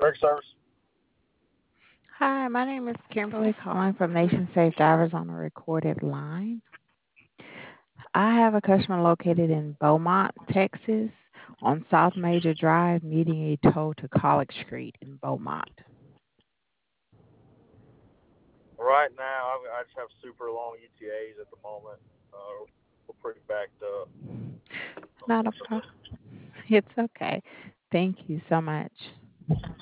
Direct service. Hi, my name is Kimberly calling from Nation Safe Drivers on a recorded line. I have a customer located in Beaumont, Texas on South Major Drive needing a tow to College Street in Beaumont. Right now, I just have super long ETAs at the moment. We're pretty backed up, Not a problem. unfortunately. It's okay. Thank you so much.